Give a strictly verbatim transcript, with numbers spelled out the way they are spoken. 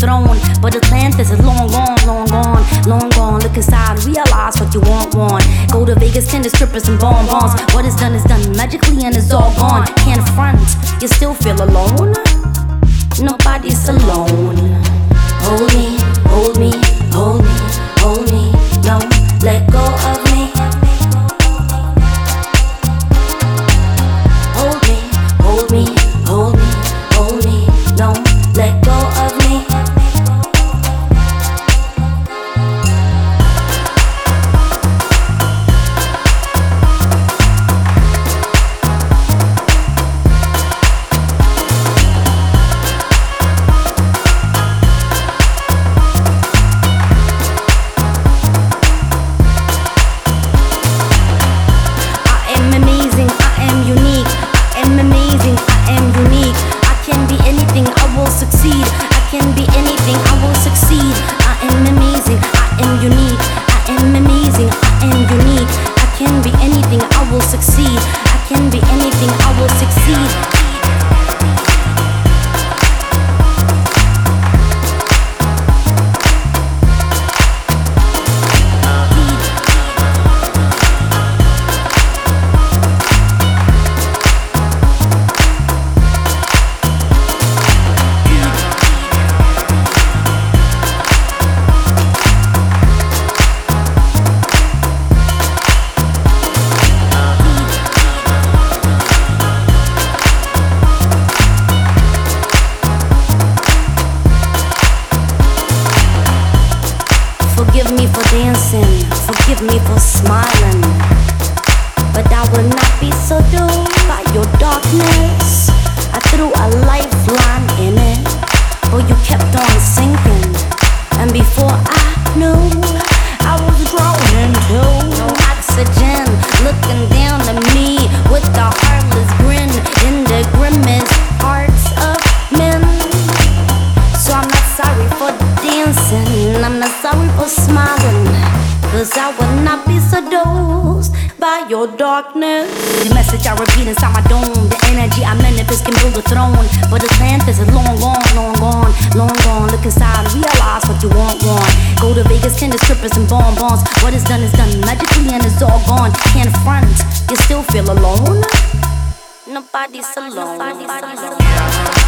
throne, but Atlantis is long gone, long gone, long gone. Look inside, realize what you want, want. Go to Vegas, tender strippers and bonbons. What is done is done magically and it's all gone. Can't front, you still feel alone. Nobody's alone. Hold me, hold me, hold me, hold me. Don't let go of me. Hold me, hold me, hold me, hold me. Don't let go of me. Succeed. I can be anything, I will succeed. I am amazing, I am unique. I am amazing, I am unique. I can be anything, I will succeed. I can be anything, I will succeed. Forgive me for dancing, forgive me for smiling, but I will not be so doomed by your darkness. I threw a lifeline in it, but you kept on sinking, and before I knew, I was drowning too. No oxygen, looking down at me with a heartless grin in the grimmest hearts of men. So I'm not sorry for dancing, I'm not sorry for smiling, cause I will not be seduced by your darkness. The message I repeat inside my dome, the energy I manifest can build a throne, but Atlantis is long gone, long gone, long gone. Look inside, realize what you want, want. Go to Vegas, tender strippers and bonbons. What is done is done magically and it's all gone. Can't front, you still feel alone. Nobody's alone. Nobody's alone.